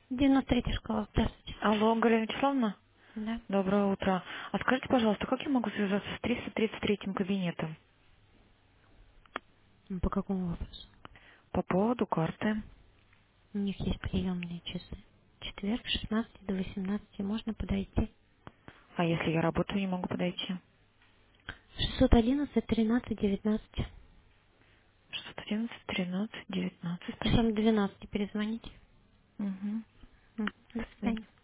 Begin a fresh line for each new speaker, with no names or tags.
93 школа, здравствуйте.
Алло, Галина Вячеславовна?
Да.
Доброе утро. А скажите, пожалуйста, как я могу связаться с 333-м кабинетом
По какому вопросу?
по поводу карты?
У них есть приемные часы. Четверг, с 16 до 18 можно подойти.
А если я работаю, не могу подойти?
611, 13, 19.
611, 13, 19.
Потом
Спасибо.
12 перезвоните.
Угу.
До
До
свидания.